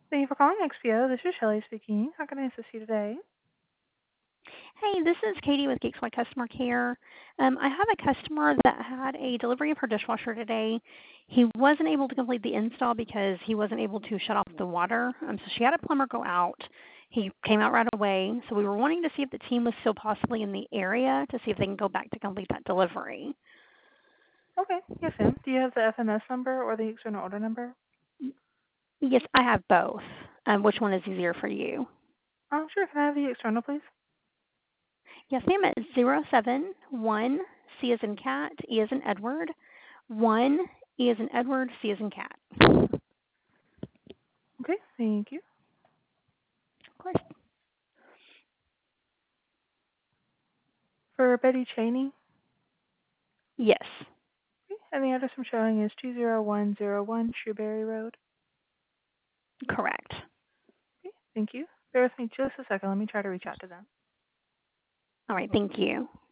Thank you for calling XPO. This is Shelly speaking. How can I assist you today? Hey, this is Katie with Geekswide Customer Care. I have a customer that had a delivery of her dishwasher today. He wasn't able to complete the install because he wasn't able to shut off the water. So she had a plumber go out. He came out right away. So we were wanting to see if the team was still possibly in the area to see if they can go back to complete that delivery. Okay, yes, ma'am. Do you have the FMS number or the external order number? Yes, I have both. Which one is easier for you? Sure. Can I have the external, please? Yes, ma'am. It's 071 C as in cat, E as in Edward, 1 E as in Edward, C as in cat. Okay, thank you. Of course. For Betty Cheney, Yes, okay, and the address I'm showing is 20101 Shrewberry Road. correct. Okay, thank you. Bear with me just a second. Let me try to reach out to them. All right, thank you.